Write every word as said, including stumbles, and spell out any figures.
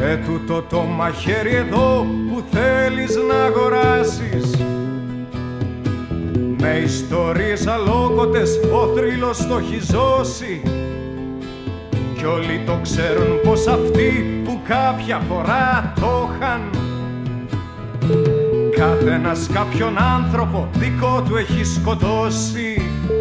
με τούτο το μαχαίρι εδώ που θέλεις να αγοράσεις, με ιστορίες αλόκοτες ο θρύλος το έχει ζώσει, κι όλοι το ξέρουν πως αυτοί που κάποια φορά το είχαν, καθένας κάποιον άνθρωπο δικό του έχει σκοτώσει.